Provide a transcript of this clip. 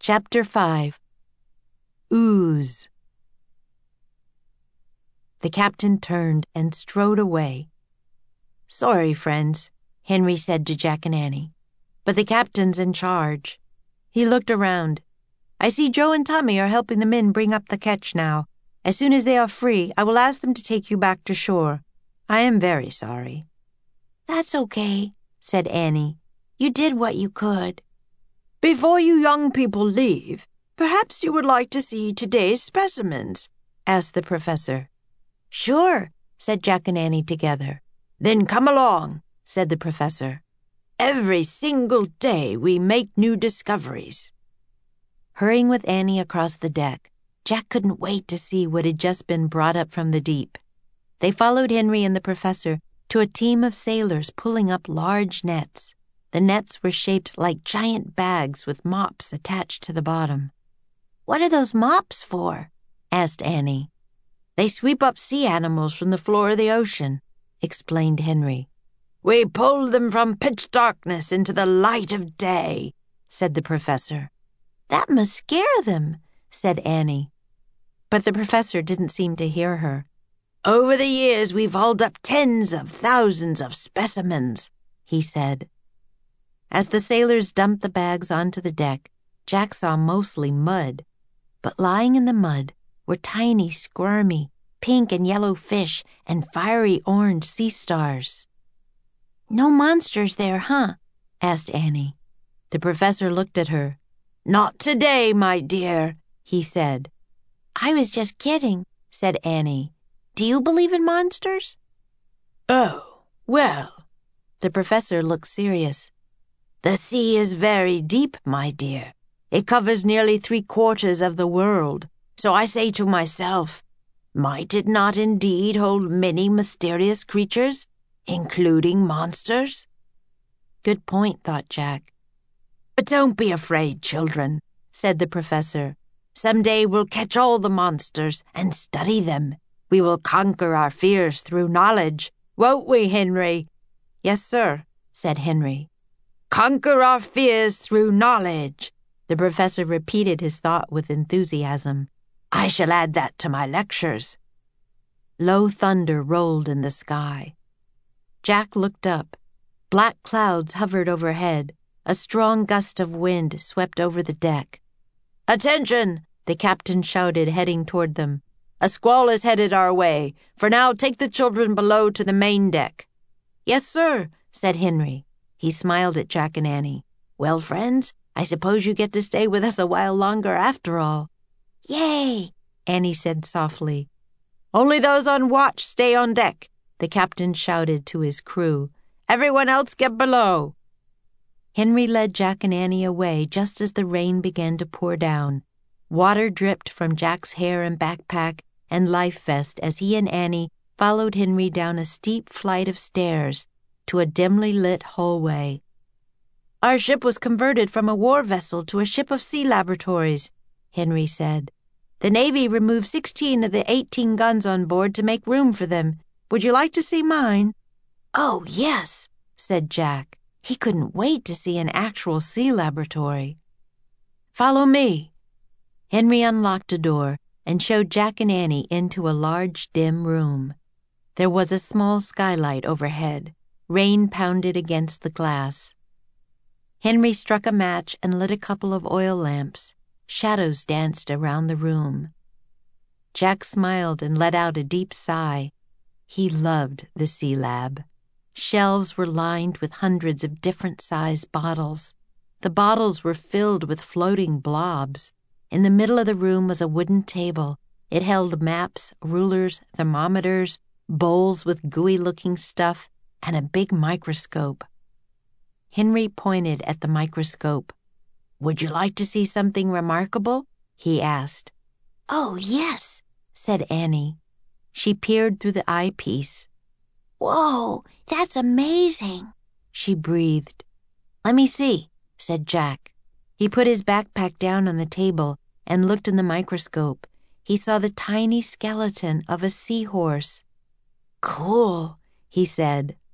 Chapter 5. Ooze. The captain turned and strode away. "Sorry, friends," Henry said to Jack and Annie, "but the captain's in charge." He looked around. "I see Joe and Tommy are helping the men bring up the catch now. As soon as they are free, I will ask them to take you back to shore. I am very sorry." "That's okay," said Annie. "You did what you could." "Before you young people leave, perhaps you would like to see today's specimens?" asked the professor. "Sure," said Jack and Annie together. "Then come along," said the professor. "Every single day we make new discoveries." Hurrying with Annie across the deck, Jack couldn't wait to see what had just been brought up from the deep. They followed Henry and the professor to a team of sailors pulling up large nets. The nets were shaped like giant bags with mops attached to the bottom. "What are those mops for?" asked Annie. "They sweep up sea animals from the floor of the ocean," explained Henry. "We pull them from pitch darkness into the light of day," said the professor. "That must scare them," said Annie. But the professor didn't seem to hear her. "Over the years we've hauled up tens of thousands of specimens," he said. As the sailors dumped the bags onto the deck, Jack saw mostly mud. But lying in the mud were tiny, squirmy, pink and yellow fish and fiery orange sea stars. "No monsters there, huh?" asked Annie. The professor looked at her. "Not today, my dear," he said. "I was just kidding," said Annie. "Do you believe in monsters?" "Oh, well." The professor looked serious. "The sea is very deep, my dear. It covers nearly 3/4 of the world. So I say to myself, might it not indeed hold many mysterious creatures, including monsters?" Good point, thought Jack. "But don't be afraid, children," said the professor. "Someday we'll catch all the monsters and study them. We will conquer our fears through knowledge. Won't we, Henry?" "Yes, sir," said Henry. "Conquer our fears through knowledge." The professor repeated his thought with enthusiasm. "I shall add that to my lectures." Low thunder rolled in the sky. Jack looked up. Black clouds hovered overhead. A strong gust of wind swept over the deck. "Attention!" the captain shouted, heading toward them. "A squall is headed our way. For now, take the children below to the main deck." "Yes, sir," said Henry. He smiled at Jack and Annie. "Well, friends, I suppose you get to stay with us a while longer after all." "Yay!" Annie said softly. "Only those on watch stay on deck," the captain shouted to his crew. "Everyone else get below." Henry led Jack and Annie away just as the rain began to pour down. Water dripped from Jack's hair and backpack and life vest as he and Annie followed Henry down a steep flight of stairs to a dimly lit hallway. "Our ship was converted from a war vessel to a ship of sea laboratories," Henry said. "The Navy removed 16 of the 18 guns on board to make room for them. Would you like to see mine?" "Oh, yes," said Jack. He couldn't wait to see an actual sea laboratory. "Follow me." Henry unlocked a door and showed Jack and Annie into a large, dim room. There was a small skylight overhead. Rain pounded against the glass. Henry struck a match and lit a couple of oil lamps. Shadows danced around the room. Jack smiled and let out a deep sigh. He loved the Sea Lab. Shelves were lined with hundreds of different-sized bottles. The bottles were filled with floating blobs. In the middle of the room was a wooden table. It held maps, rulers, thermometers, bowls with gooey-looking stuff, and a big microscope. Henry pointed at the microscope. "Would you like to see something remarkable?" he asked. "Oh, yes," said Annie. She peered through the eyepiece. "Whoa, that's amazing," she breathed. "Let me see," said Jack. He put his backpack down on the table and looked in the microscope. He saw the tiny skeleton of a seahorse. "Cool," he said.